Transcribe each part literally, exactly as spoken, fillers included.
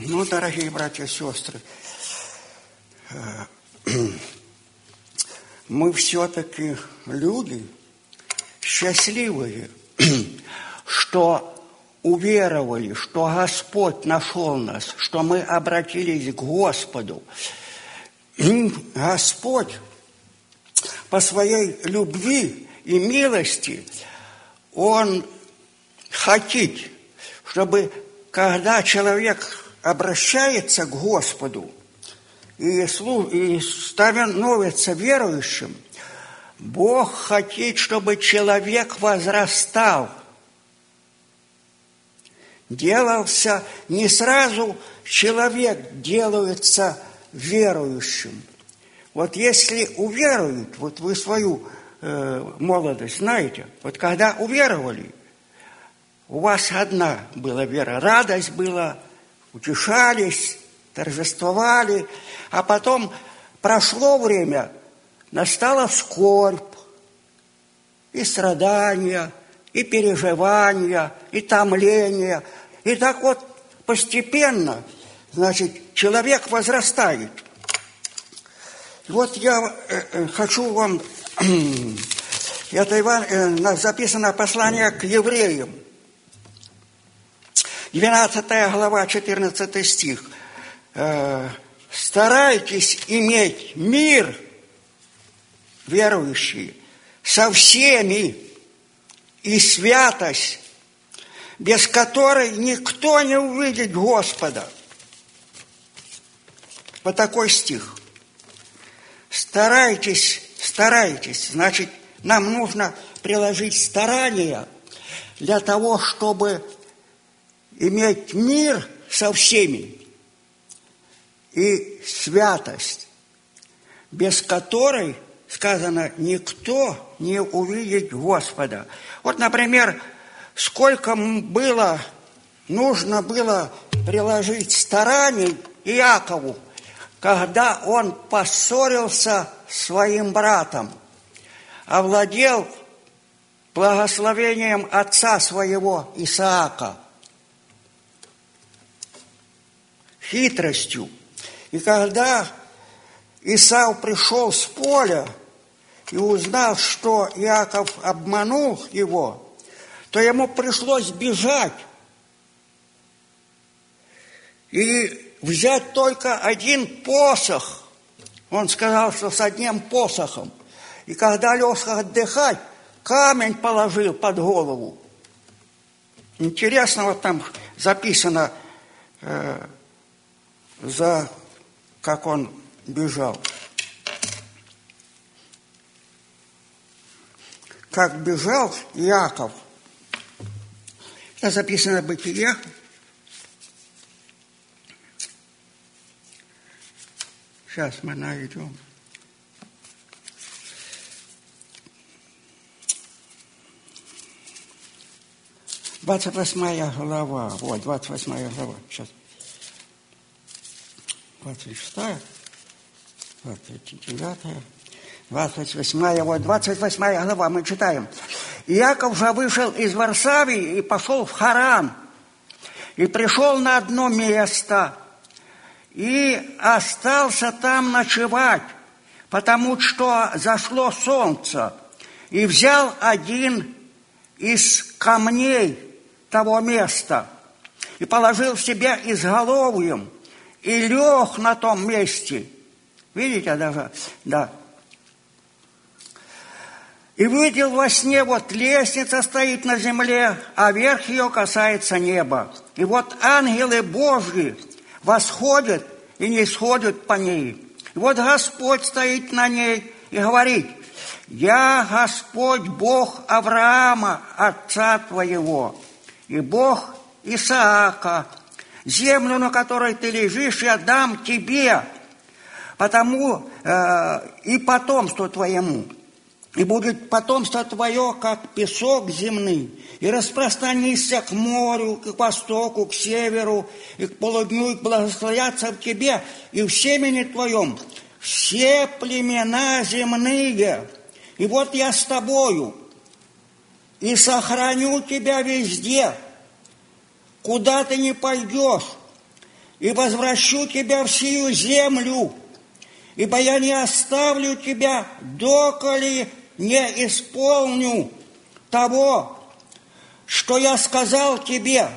Ну, дорогие братья и сестры, мы все-таки люди счастливые, что уверовали, что Господь нашел нас, что мы обратились к Господу. Господь по своей любви и милости, Он хочет, чтобы когда человек обращается к Господу и, и становится верующим, Бог хочет, чтобы человек возрастал, делался не сразу человек делается верующим. Вот если уверуют, вот вы свою э, молодость знаете, вот когда уверовали, у вас одна была вера, радость была, утешались, торжествовали, а потом прошло время, настала скорбь, и страдания, и переживания, и томления. И так вот постепенно, значит, человек возрастает. Вот я э, хочу вам, это Иван, э, записано послание к евреям, двенадцатая глава, четырнадцатый стих. Э, «Старайтесь иметь мир, верующие, со всеми, и святость, без которой никто не увидит Господа». Вот такой стих. Старайтесь, старайтесь. Значит, нам нужно приложить старания для того, чтобы иметь мир со всеми и святость, без которой, сказано, никто не увидит Господа. Вот, например, сколько было, нужно было приложить стараний Иакову, когда он поссорился с своим братом, овладел благословением отца своего Исаака, хитростью. И когда Исав пришел с поля и узнал, что Иаков обманул его, то ему пришлось бежать и взять только один посох. Он сказал, что с одним посохом. И когда лег отдыхать, камень положил под голову. Интересно, вот там записано, э, за как он бежал. Как бежал Иаков. Это записано в Бытие. Сейчас мы найдем. двадцать восьмая глава. Вот, двадцать восьмая глава. Сейчас. двадцать шестая, двадцать девятая, двадцать восьмая. Вот, двадцать восьмая глава мы читаем. Иаков же вышел из Варсавии и пошел в Харан. И пришел на одно место. И остался там ночевать, потому что зашло солнце. И взял один из камней того места и положил в себя изголовьем и лег на том месте. Видите даже? Да. И видел во сне, вот лестница стоит на земле, а верх ее касается неба. И вот ангелы Божьи восходят и не сходят по ней. И вот Господь стоит на ней и говорит: «Я Господь Бог Авраама, отца твоего, и Бог Исаака. Землю, на которой ты лежишь, я дам тебе, потому э, и потомству твоему. И будет потомство твое, как песок земный, и распространишься к морю, к востоку, к северу, и к полудню, и благословятся в тебе, и в семени твоем все племена земные. И вот я с тобою, и сохраню тебя везде, куда ты не пойдешь, и возвращу тебя в сию землю, ибо я не оставлю тебя, доколе не исполню того, что я сказал тебе».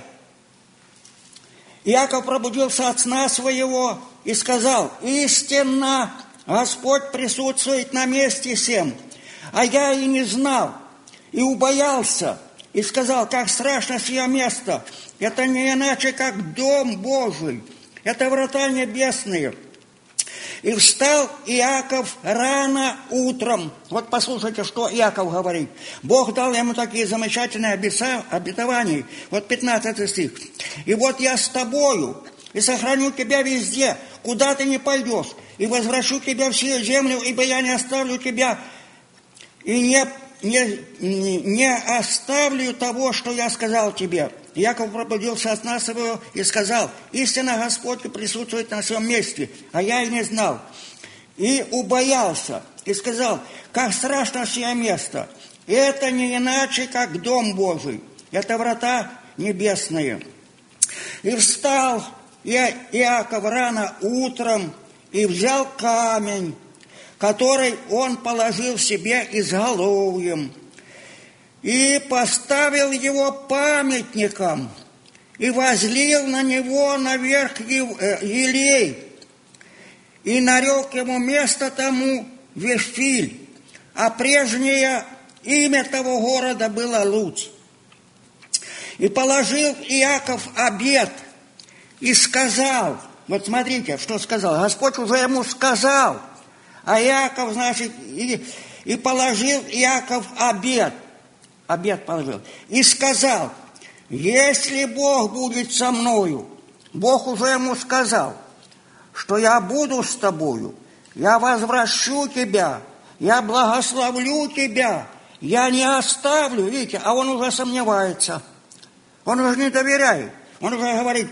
Иаков пробудился от сна своего и сказал: «Истинно Господь присутствует на месте сем, а я и не знал, и убоялся, и сказал: как страшно сие место, это не иначе, как дом Божий, это врата небесные». И встал Иаков рано утром. Вот послушайте, что Иаков говорит. Бог дал ему такие замечательные обетования. Вот пятнадцатый стих. «И вот я с тобою, и сохраню тебя везде, куда ты не пойдешь, и возвращу тебя в сию землю, ибо я не оставлю тебя, и не, не, не оставлю того, что я сказал тебе». Иаков пробудился от сна своего и сказал: «Истинно Господь присутствует на своем месте, а я и не знал». И убоялся, и сказал: как страшно сие место, это не иначе, как дом Божий, это врата небесные. И встал Иаков рано утром и взял камень, который он положил себе изголовьем, и поставил его памятником, и возлил на него наверх елей, и нарек ему место тому Вифиль, а прежнее имя того города было Луз. И положил Иаков обет, и сказал, вот смотрите, что сказал, Господь уже ему сказал, а Иаков, значит, и, и положил Иаков обет, обет положил, и сказал: если Бог будет со мною, Бог уже ему сказал, что я буду с тобою, я возвращу тебя, я благословлю тебя, я не оставлю, видите, а он уже сомневается, он уже не доверяет, он уже говорит: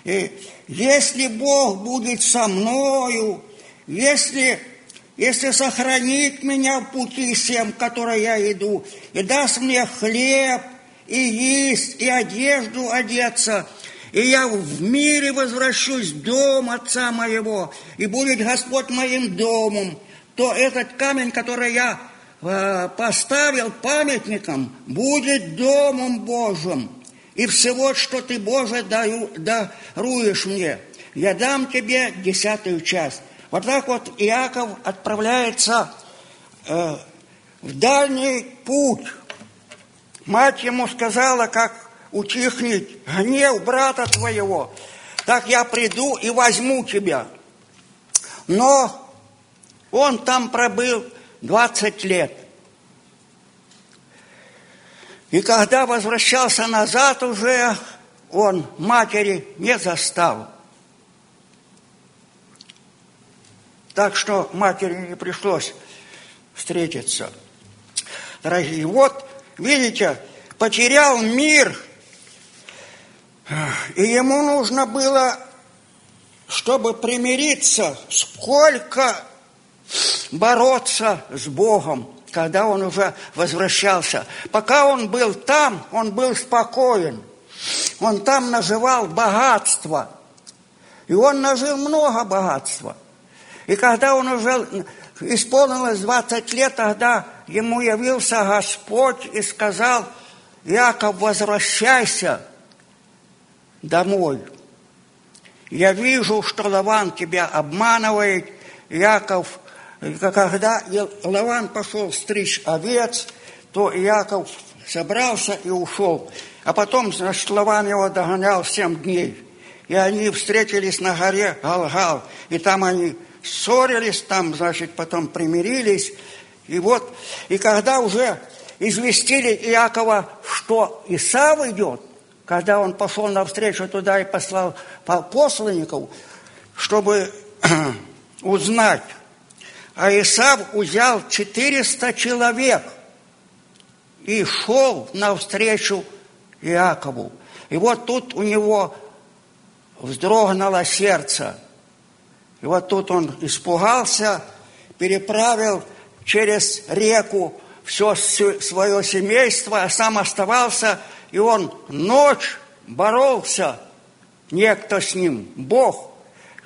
если Бог будет со мною, если... Если сохранит меня в пути всем, в который я иду, и даст мне хлеб, и есть, и одежду одеться, и я в мире возвращусь в дом отца моего, и будет Господь моим домом, то этот камень, который я э, поставил памятником, будет домом Божьим. И всего, что ты, Боже, даю, даруешь мне, я дам тебе десятую часть». Вот так вот Иаков отправляется э, в дальний путь. Мать ему сказала, как утихнет гнев брата твоего, так я приду и возьму тебя. Но он там пробыл двадцать лет. И когда возвращался назад уже, он матери не застал. Так что матери не пришлось встретиться. Дорогие, вот, видите, потерял мир, и ему нужно было, чтобы примириться, сколько бороться с Богом, когда он уже возвращался. Пока он был там, он был спокоен. Он там наживал богатство. И он нажил много богатства. И когда он уже исполнилось двадцать лет, тогда ему явился Господь и сказал: Иаков, возвращайся домой. Я вижу, что Лаван тебя обманывает. Иаков, когда Лаван пошел стричь овец, то Иаков собрался и ушел. А потом, значит, Лаван его догонял семь дней. И они встретились на горе Галгал. И там они ссорились, там, значит, потом примирились. И вот, и когда уже известили Иакова, что Исав идет, когда он пошел навстречу туда и послал посланников, чтобы узнать, а Исав взял четыреста человек и шел навстречу Иакову. И вот тут у него вздрогнуло сердце. И вот тут он испугался, переправил через реку все свое семейство, а сам оставался, и он ночь боролся, некто с ним, Бог.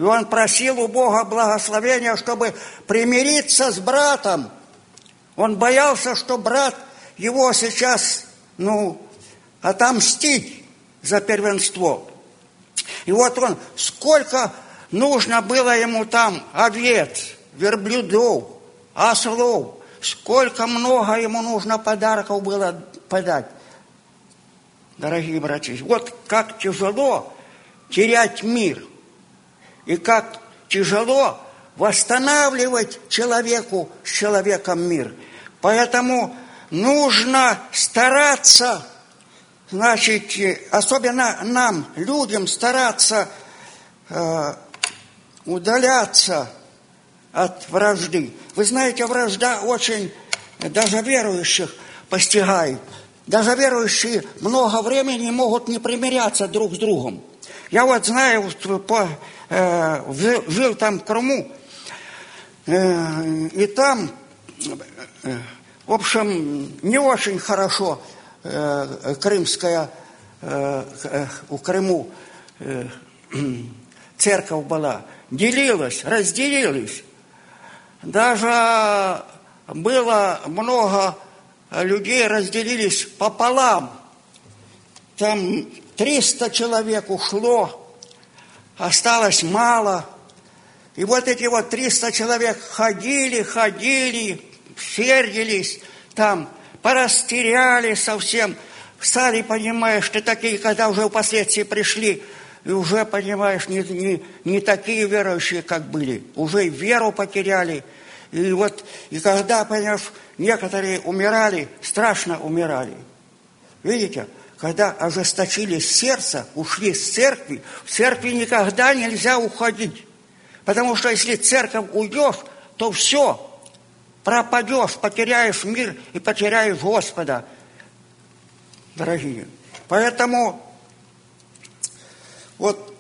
И он просил у Бога благословения, чтобы примириться с братом. Он боялся, что брат его сейчас, ну, отомстить за первенство. И вот он, сколько нужно было ему там овец, верблюдов, ослов, сколько много ему нужно подарков было подать. Дорогие братья, вот как тяжело терять мир. И как тяжело восстанавливать человеку с человеком мир. Поэтому нужно стараться, значит, особенно нам, людям, стараться э, удаляться от вражды. Вы знаете, вражда очень даже верующих постигает. Даже верующие много времени могут не примиряться друг с другом. Я вот знаю, по, э, жил, жил там в Крыму, э, и там, э, в общем, не очень хорошо э, крымская, э, э, у Крыму э, церковь была, делилась, разделилась. Даже было много людей, разделились пополам. Там триста человек ушло, осталось мало. И вот эти вот триста человек ходили, ходили, сердились, там, порастеряли совсем. Стали, понимаешь, ты такие, когда уже впоследствии пришли, и уже, понимаешь, не, не, не такие верующие, как были. Уже веру потеряли. И вот, и когда, понимаешь, некоторые умирали, страшно умирали. Видите? Когда ожесточились сердце, ушли с церкви, в церкви никогда нельзя уходить. Потому что если в церковь уйдешь, то все, пропадешь, потеряешь мир и потеряешь Господа, дорогие. Поэтому вот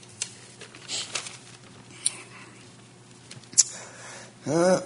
э,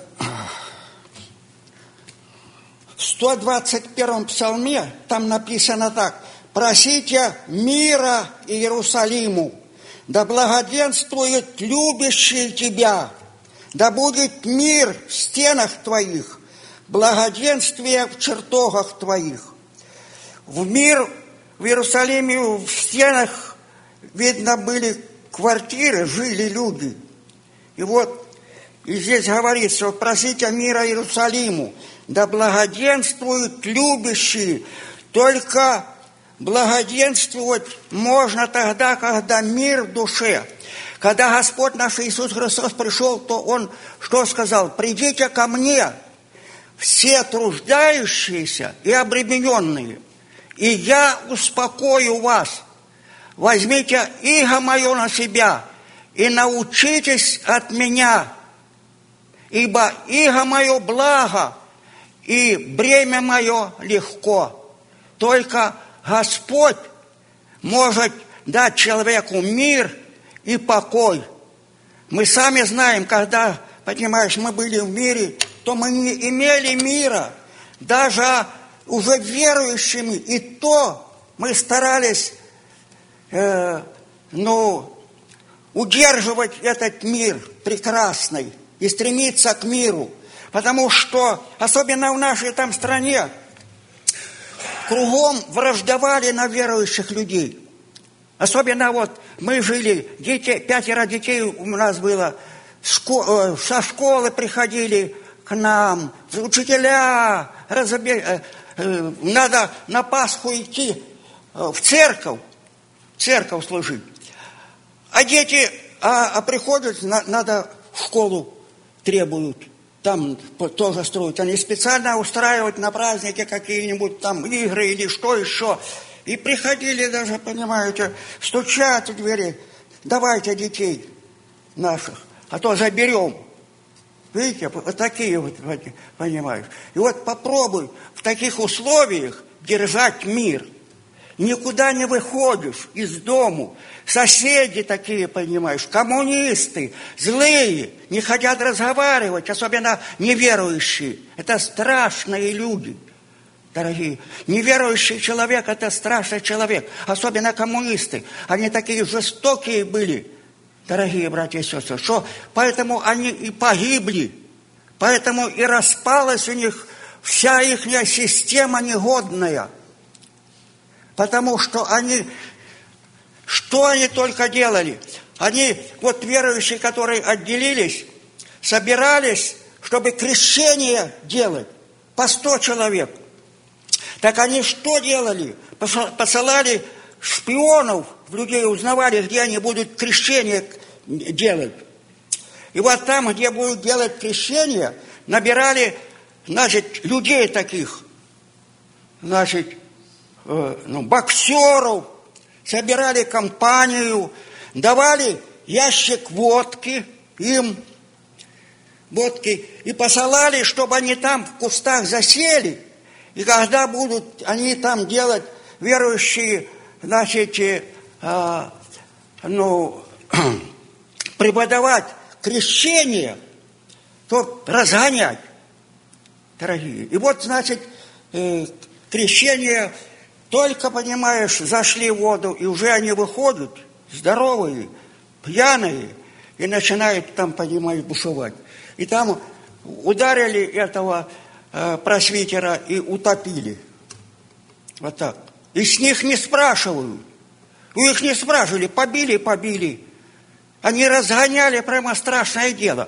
в сто двадцать первом псалме там написано так: «Просите мира Иерусалиму, да благоденствует любящий тебя, да будет мир в стенах твоих, благоденствие в чертогах твоих». В мир в Иерусалиме, в стенах, видно, были квартиры, жили люди. И вот и здесь говорится: «Просите мира Иерусалиму, да благоденствуют любящие». Только благоденствовать можно тогда, когда мир в душе. Когда Господь наш Иисус Христос пришел, то Он что сказал? «Придите ко мне, все труждающиеся и обремененные, и я успокою вас. Возьмите иго мое на себя и научитесь от меня, ибо иго мое благо, и бремя мое легко». Только Господь может дать человеку мир и покой. Мы сами знаем, когда, понимаешь, мы были в мире, то мы не имели мира. Даже уже верующими, и то мы старались э, ну, удерживать этот мир прекрасный и стремиться к миру. Потому что, особенно в нашей там стране, кругом враждовали на верующих людей. Особенно вот мы жили, дети, пятеро детей у нас было, шко, со школы приходили к нам, учителя, разобе, э, надо на Пасху идти в церковь, в церковь служить. А дети, а, а приходят, на, надо в школу требуют. Там тоже строят. Они специально устраивают на праздники какие-нибудь там игры или что еще. И приходили даже, понимаете, стучат в двери. Давайте детей наших, а то заберем. Видите, вот такие вот, понимаешь. И вот попробуй в таких условиях держать мир. Никуда не выходишь из дому. Соседи такие, понимаешь, коммунисты, злые, не хотят разговаривать, особенно неверующие. Это страшные люди, дорогие. Неверующий человек – это страшный человек, особенно коммунисты. Они такие жестокие были. дорогие братья и сестры, что поэтому они и погибли, поэтому и распалась у них вся их система негодная, потому что они, что они только делали? Они, вот верующие, которые отделились, собирались, чтобы крещение делать, по сто человек. Так они что делали? Посылали шпионов в людей, узнавали, где они будут крещение делать. И вот там, где будут делать крещение, набирали, значит, людей таких, значит, э, ну, боксеров, собирали компанию, давали ящик водки им, водки, и посылали, чтобы они там в кустах засели, и когда будут они там делать, верующие, значит, э, ну, преподавать крещение, то разгонять, дорогие. И вот, значит, э, крещение, только, понимаешь, зашли в воду, и уже они выходят, здоровые, пьяные, и начинают там, понимаешь, бушевать. И там ударили этого э, просвитера и утопили. Вот так. И с них не спрашивают. У них не спрашивали, побили, побили. Они разгоняли, прямо страшное дело.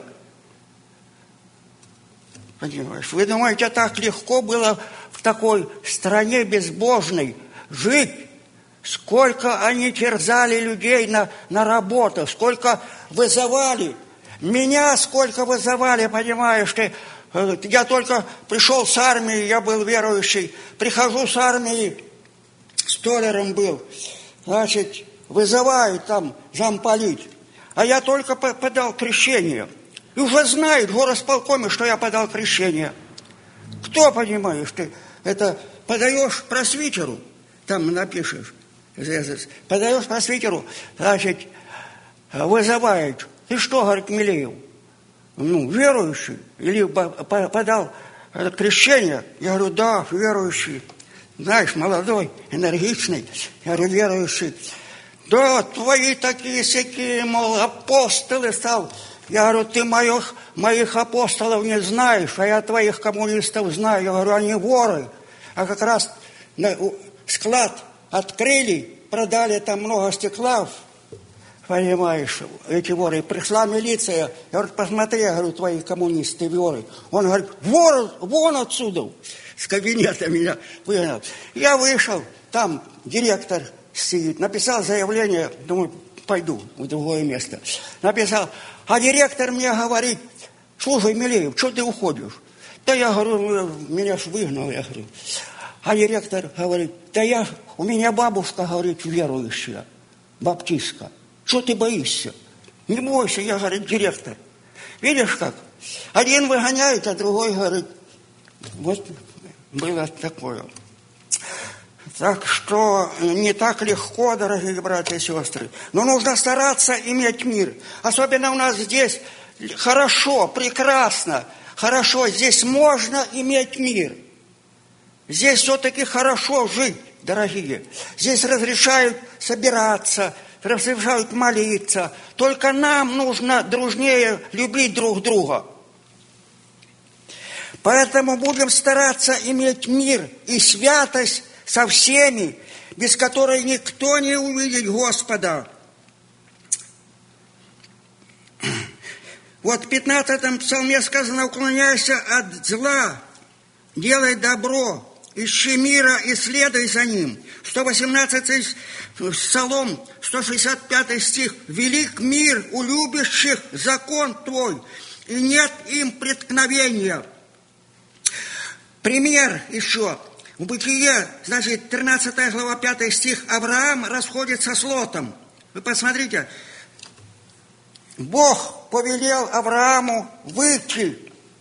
Понимаешь, вы думаете, так легко было в такой стране безбожной жить? Сколько они терзали людей на, на работу, сколько вызывали. Меня сколько вызывали, понимаешь ты. Я только пришел с армии, я был верующий. Прихожу с армии, столяром был. Значит, вызывают там замполить. А я только подал крещение. И уже знают в горосполкоме, что я подал крещение. Кто, понимаешь ты, это подаешь просвитеру, там напишешь, подаешь просвитеру, значит, вызывает. Ты что, говорит, Милеев, ну, верующий? Или подал крещение? Я говорю, да, верующий. Знаешь, молодой, энергичный. Я говорю, верующий. Да, твои такие-сякие, мол, апостолы стал. Я говорю, ты моих, моих апостолов не знаешь, а я твоих коммунистов знаю. Я говорю, они воры. А как раз склад открыли, продали там много стекла, понимаешь, эти воры. Пришла милиция, я говорю, посмотри, я говорю, твои коммунисты воры. Он говорит, вор, вон отсюда, с кабинета меня выгнал. Я вышел, там директор сидит, написал заявление, думаю, пойду в другое место. Написал, а директор мне говорит, слушай, Милеев, что ты уходишь? Да я говорю, меня ж выгнал, я говорю. А директор говорит, да я, у меня бабушка, говорит, верующая, баптистка. Что ты боишься? Не бойся, я, говорит, директор. Видишь как? Один выгоняет, а другой, говорит, вот было такое. Так что не так легко, дорогие братья и сестры. Но нужно стараться иметь мир. Особенно у нас здесь хорошо, прекрасно, хорошо. Здесь можно иметь мир. Здесь все-таки хорошо жить, дорогие. Здесь разрешают собираться, разрешают молиться. Только нам нужно дружнее любить друг друга. Поэтому будем стараться иметь мир и святость со всеми, без которой никто не увидит Господа. Вот в пятнадцатом псалме сказано, уклоняйся от зла, делай добро, ищи мира и следуй за ним. сто восемнадцатый псалом, сто шестьдесят пятый стих. Велик мир у любящих закон твой, и нет им преткновения. Пример еще. В Бытие, значит, тринадцатая глава, пятый стих, Авраам расходится с Лотом. Вы посмотрите, Бог повелел Аврааму выйти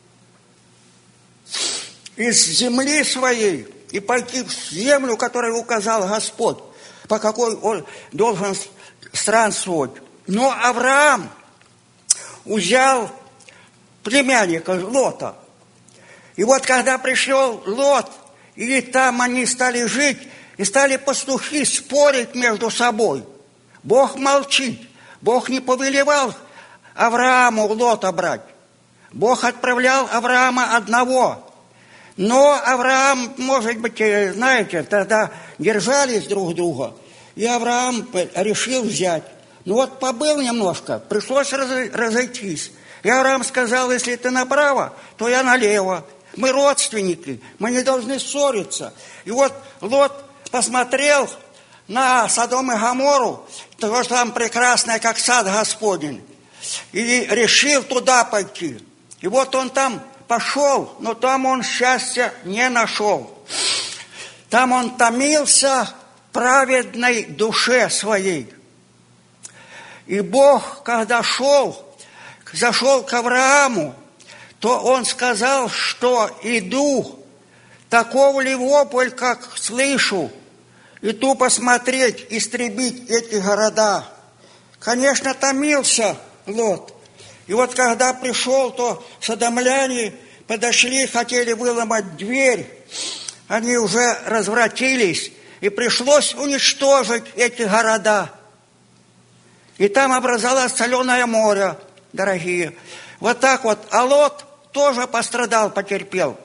из земли своей и пойти в землю, которую указал Господь, по какой он должен странствовать. Но Авраам взял племянника Лота. И вот когда пришел Лот, и там они стали жить, и стали пастухи спорить между собой. Бог молчит. Бог не повелевал Аврааму Лота брать. Бог отправлял Авраама одного. Но Авраам, может быть, знаете, тогда держались друг друга. И Авраам решил взять. Ну вот побыл немножко, пришлось разойтись. И Авраам сказал, если ты направо, то я налево. Мы родственники, мы не должны ссориться. И вот Лот посмотрел на Содом и Гоморру, потому что там прекрасное, как сад Господень, и решил туда пойти. И вот он там пошел, но там он счастья не нашел. Там он томился в праведной душе своей. И Бог, когда шел, зашел к Аврааму, то он сказал, что иду, такого ли вопль, как слышу, иду посмотреть, истребить эти города. Конечно, томился Лот. И вот когда пришел, то содомляне подошли, хотели выломать дверь. Они уже развратились, и пришлось уничтожить эти города. И там образовалось соленое море, дорогие. Вот так вот. А Лот тоже пострадал, потерпел.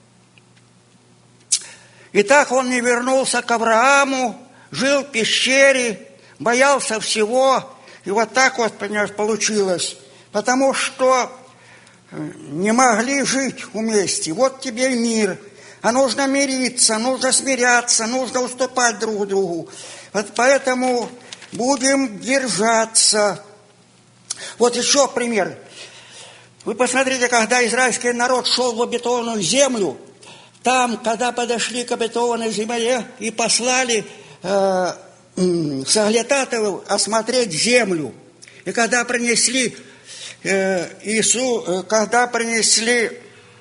И так он не вернулся к Аврааму, жил в пещере, боялся всего. И вот так вот, понимаешь, получилось. Потому что не могли жить вместе. Вот тебе и мир. А нужно мириться, нужно смиряться, нужно уступать друг другу. Вот поэтому будем держаться. Вот еще пример. Вы посмотрите, когда израильский народ шел в обетованную землю, там, когда подошли к обетованной земле и послали э, соглядатаев осмотреть землю, и когда принесли э, Иису, э, когда принесли,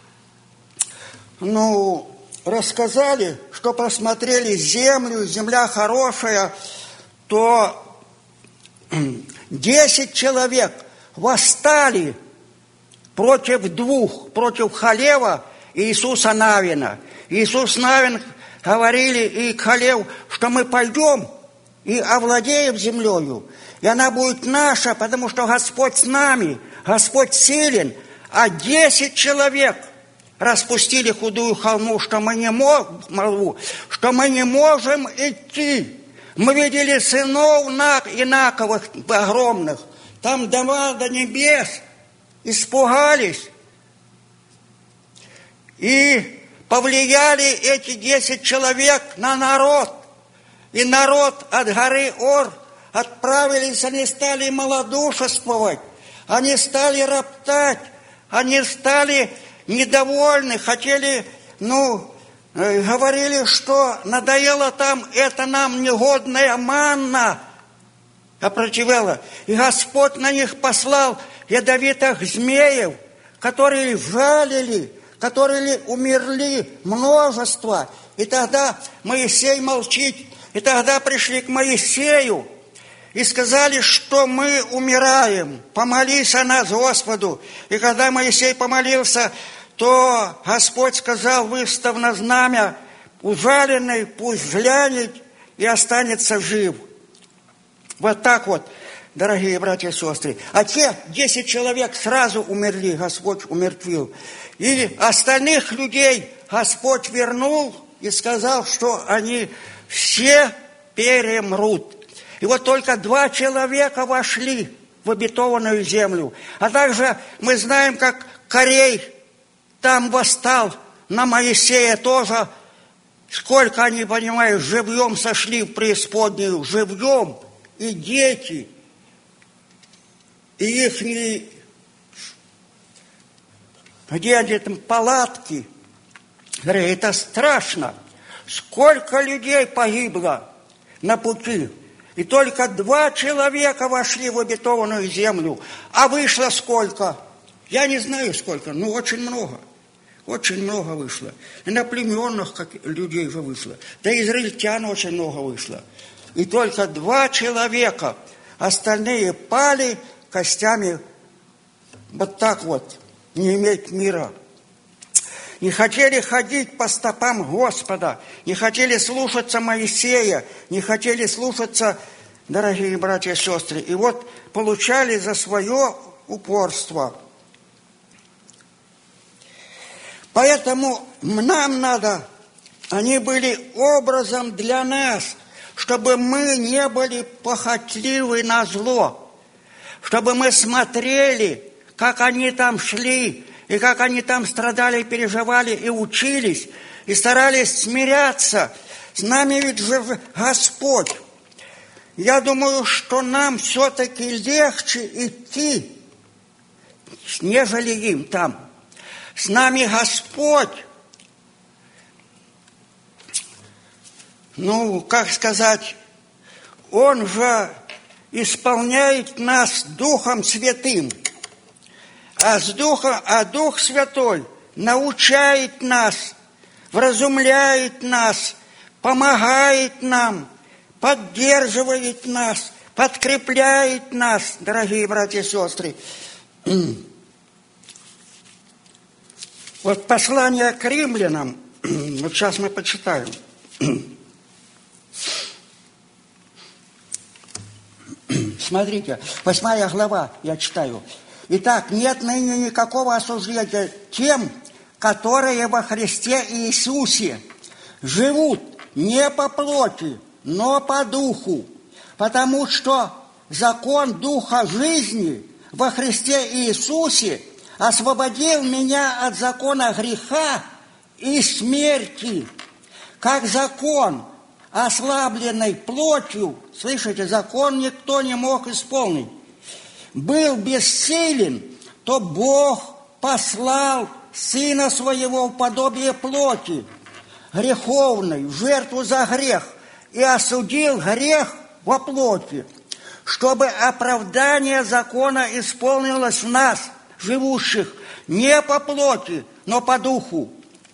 ну, рассказали, что просмотрели землю, земля хорошая, то десять человек восстали против двух, против Халева и Иисуса Навина. Иисус Навин говорили и Халев, что мы пойдем и овладеем землею, и она будет наша, потому что Господь с нами, Господь силен, а десять человек распустили худую холму, что мы не можем, что мы не можем идти. Мы видели сынов Инаковых огромных, там дома до небес, испугались. И повлияли эти десять человек на народ. И народ от горы Ор отправились, они стали малодушествовать, они стали роптать, они стали недовольны, хотели, ну, говорили, что надоело там, это нам негодная манна, опротивела. И Господь на них послал ядовитых змеев, которые жалили, которые умерли множество. И тогда Моисей молчит. И тогда пришли к Моисею и сказали, что мы умираем. Помолись о нас Господу. И когда Моисей помолился, то Господь сказал, выстав на знамя, ужаленный пусть взглянет и останется жив. Вот так вот, дорогие братья и сестры. А те десять человек сразу умерли, Господь умертвил. И остальных людей Господь вернул и сказал, что они все перемрут. И вот только два человека вошли в обетованную землю. А также мы знаем, как Корей там восстал на Моисея тоже. Сколько они, понимаешь, живьем сошли в преисподнюю, живьем. И дети, и их, где они там палатки. Это страшно. Сколько людей погибло на пути. И только два человека вошли в обетованную землю. А вышло сколько? Я не знаю сколько, но очень много. Очень много вышло. Иноплеменных как людей же вышло. Да израильтян очень много вышло. И только два человека, остальные пали костями вот так вот, не иметь мира. Не хотели ходить по стопам Господа, не хотели слушаться Моисея, не хотели слушаться, дорогие братья и сестры. И вот получали за свое упорство. Поэтому нам надо, они были образом для нас, чтобы мы не были похотливы на зло, чтобы мы смотрели, как они там шли, и как они там страдали, переживали и учились, и старались смиряться. С нами ведь же Господь. Я думаю, что нам все-таки легче идти, нежели им там. С нами Господь. Ну, как сказать, Он же исполняет нас Духом Святым. А, с Духом, а Дух Святой научает нас, вразумляет нас, помогает нам, поддерживает нас, подкрепляет нас, дорогие братья и сестры. Вот послание к римлянам, вот сейчас мы почитаем. Смотрите, восьмая глава, я читаю. Итак, нет ныне никакого осуждения тем, которые во Христе Иисусе живут не по плоти, но по духу, потому что закон духа жизни во Христе Иисусе освободил меня от закона греха и смерти. Как закон, ослабленный плотью, слышите, закон никто не мог исполнить, был бессилен, то Бог послал Сына Своего в подобие плоти, греховной, в жертву за грех, и осудил грех во плоти, чтобы оправдание закона исполнилось в нас, живущих не по плоти, но по духу.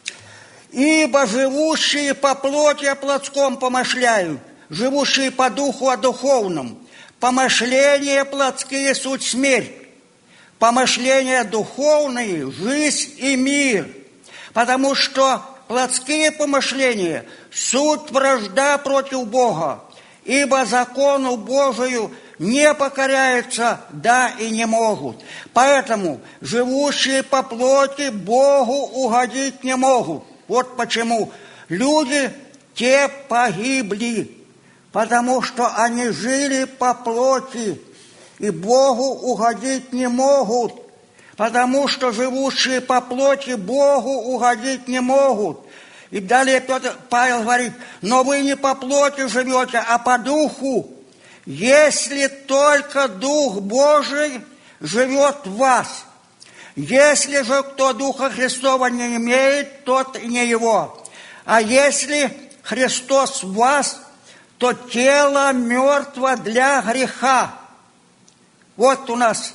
Ибо живущие по плоти о плотском помышляют, живущие по духу о духовном. Помышления плотские суть смерть, помышления духовные – жизнь и мир. Потому что плотские помышления – суть вражда против Бога, ибо закону Божию не покоряются, да и не могут. Поэтому живущие по плоти Богу угодить не могут. Вот почему люди те погибли, потому что они жили по плоти и Богу угодить не могут, потому что живущие по плоти Богу угодить не могут. И далее Петр, Павел говорит, но вы не по плоти живете, а по духу, если только Дух Божий живет в вас. Если же кто Духа Христова не имеет, тот и не его. А если Христос в вас, то тело мертво для греха. Вот у нас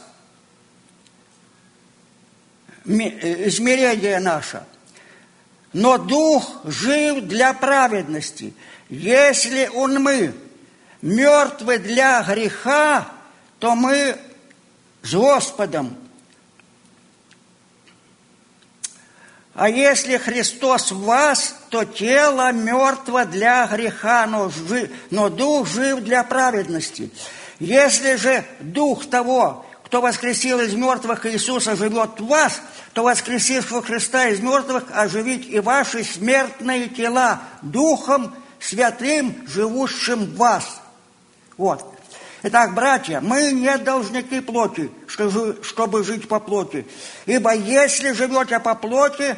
измерение наше. Но Дух жив для праведности. Если он мы мертвы для греха, то мы с Господом. А если Христос в вас, то тело мертво для греха, но, жив, но Дух жив для праведности. Если же Дух того, кто воскресил из мертвых Иисуса, живет в вас, то воскресившего Христа из мертвых оживить и ваши смертные тела Духом Святым, живущим в вас. Вот. Итак, братья, мы не должники плоти, чтобы жить по плоти. Ибо если живете по плоти,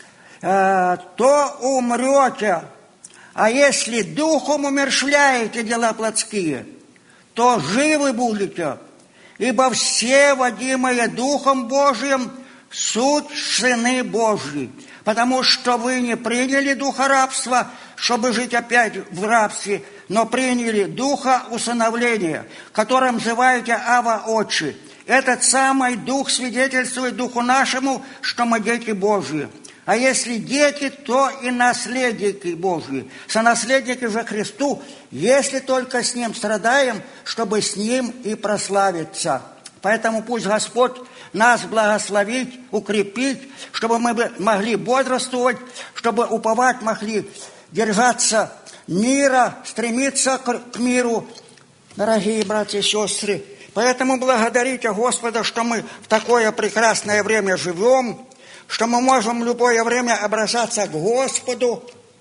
то умрете. А если духом умерщвляете дела плотские, то живы будете. Ибо все, водимые Духом Божиим, суть сыны Божьи. Потому что вы не приняли духа рабства, чтобы жить опять в рабстве, но приняли духа усыновления, которым называете Ава Отче. Этот самый Дух свидетельствует Духу нашему, что мы дети Божьи. А если дети, то и наследники Божьи, сонаследники же Христу, если только с Ним страдаем, чтобы с Ним и прославиться. Поэтому пусть Господь нас благословить, укрепить, чтобы мы могли бодрствовать, чтобы уповать могли, держаться мира, стремиться к миру, дорогие братья и сестры. Поэтому благодарите Господа, что мы в такое прекрасное время живем, что мы можем в любое время обращаться к Господу.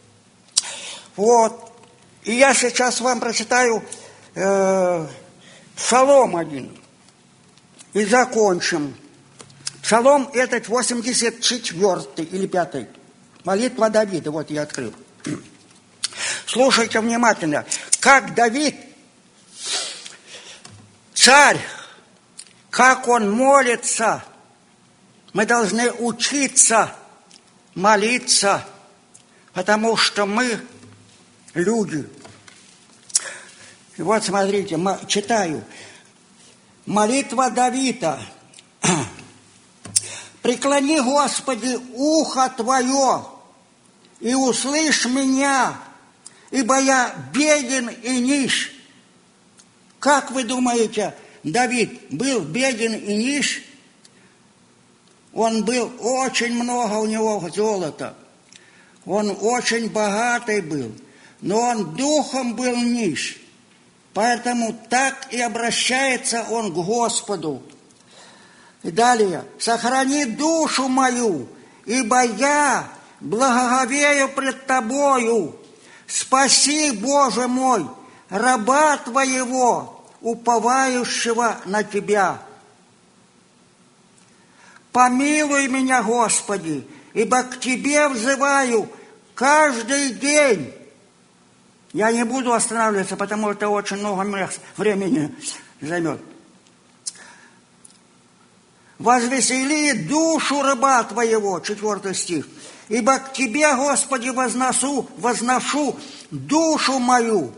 Вот. И я сейчас вам прочитаю э, Псалом один. И закончим. Псалом этот восемьдесят четвёртый или пятый. Молитва Давида. Вот я открыл. Слушайте внимательно. Как Давид, царь, как он молится, мы должны учиться молиться, потому что мы люди. И вот смотрите, читаю. Молитва Давида. «Преклони, Господи, ухо Твое, и услышь меня, ибо я беден и нищ». Как вы думаете, Давид был беден и нищ? Он был, очень много у него золота. Он очень богатый был, но он духом был нищ. Поэтому так и обращается он к Господу. И далее. «Сохрани душу мою, ибо я благоговею пред Тобою. Спаси, Боже мой, раба Твоего, уповающего на Тебя. Помилуй меня, Господи, ибо к Тебе взываю каждый день». Я не буду останавливаться, потому что это очень много времени займет. «Возвесели душу раба Твоего», четвертый стих. «Ибо к Тебе, Господи, возносу, возношу душу мою».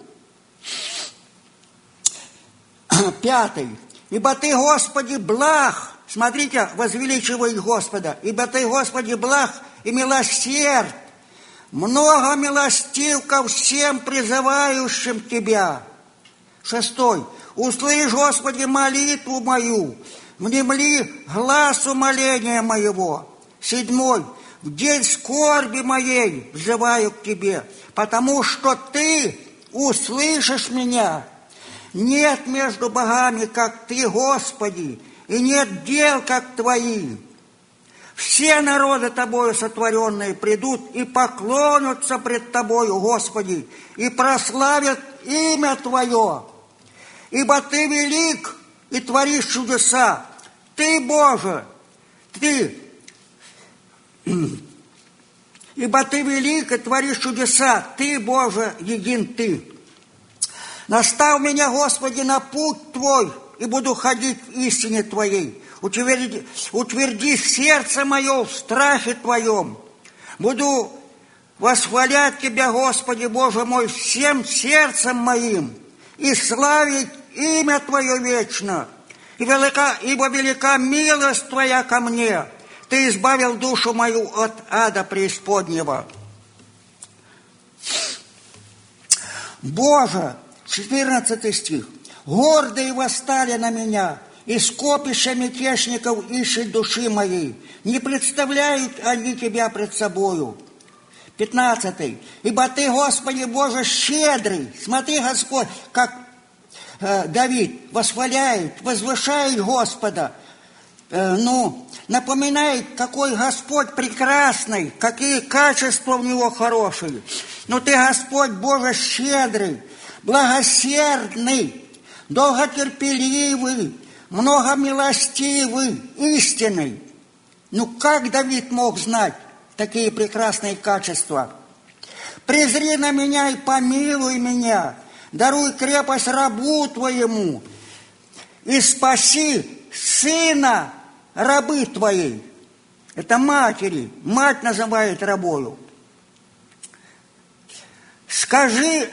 Пятый. «Ибо Ты, Господи, благ». Смотрите, возвеличивай Господа. «Ибо Ты, Господи, благ и милосерд, много милостив ко всем призывающим Тебя». Шестой. «Услышь, Господи, молитву мою, внемли глас умоления моего». Седьмой. «В день скорби моей взываю к Тебе, потому что Ты услышишь меня. Нет между богами, как Ты, Господи, и нет дел, как Твои. Все народы Тобою сотворенные придут и поклонятся пред Тобою, Господи, и прославят имя Твое. Ибо Ты велик и творишь чудеса. Ты, Боже, Ты, ибо Ты велик и творишь чудеса. Ты, Боже, един Ты. Настав меня, Господи, на путь Твой, и буду ходить в истине Твоей. Утверди, утверди сердце мое в страхе Твоем. Буду восхвалять Тебя, Господи, Боже мой, всем сердцем моим, и славить имя Твое вечно. И велика, ибо велика милость Твоя ко мне. Ты избавил душу мою от ада преисподнего. Боже, четырнадцатый стих. Гордые восстали на меня, и скопища мятежников ищут души моей. Не представляют они Тебя пред собою. Пятнадцатый. Ибо Ты, Господи Боже, щедрый. Смотри, Господь, как э, Давид восхваляет, возвышает Господа. Э, ну, напоминает, какой Господь прекрасный, какие качества у Него хорошие. Но Ты, Господь Боже, щедрый, благосердный, долготерпеливый, многомилостивый, истинный. Ну, как Давид мог знать такие прекрасные качества? «Презри на меня и помилуй меня, даруй крепость рабу Твоему, и спаси сына рабы Твоей». Это матери, мать называет рабою. «Скажи,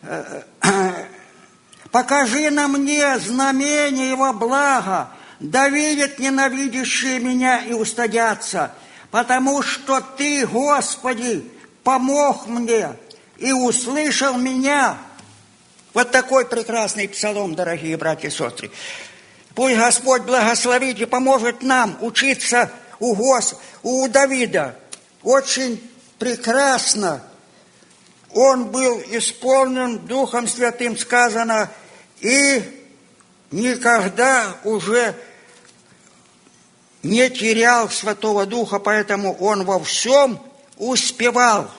покажи на мне знамение Его блага, да видят ненавидящие меня и устыдятся, потому что Ты, Господи, помог мне и услышал меня». Вот такой прекрасный псалом, дорогие братья и сестры. Пусть Господь благословит и поможет нам учиться у, Гос... у Давида. Очень прекрасно. Он был исполнен Духом Святым, сказано, и никогда уже не терял Святого Духа, поэтому Он во всем успевал.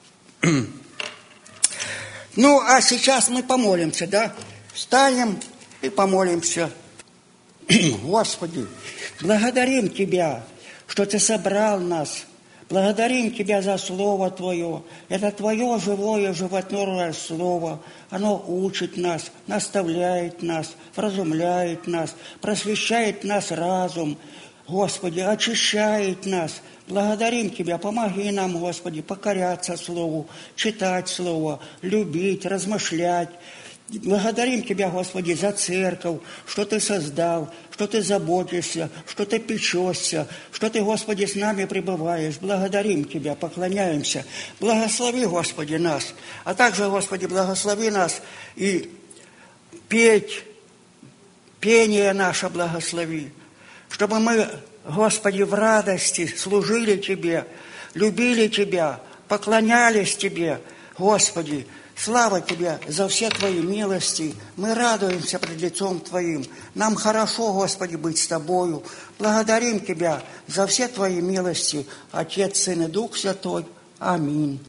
Ну, а сейчас мы помолимся, да? Встанем и помолимся. Господи, благодарим Тебя, что Ты собрал нас. Благодарим Тебя за Слово Твое. Это Твое живое, животворное Слово. Оно учит нас, наставляет нас, вразумляет нас, просвещает нас разум. Господи, очищает нас. Благодарим Тебя, помоги нам, Господи, покоряться Слову, читать Слово, любить, размышлять. Благодарим Тебя, Господи, за церковь, что Ты создал, что Ты заботишься, что Ты печешься, что Ты, Господи, с нами пребываешь. Благодарим Тебя, поклоняемся. Благослови, Господи, нас, а также, Господи, благослови нас и петь, пение наше благослови, чтобы мы, Господи, в радости служили Тебе, любили Тебя, поклонялись Тебе, Господи. Слава Тебе за все Твои милости. Мы радуемся пред лицом Твоим. Нам хорошо, Господи, быть с Тобою. Благодарим Тебя за все Твои милости, Отец, Сын и Дух Святой. Аминь.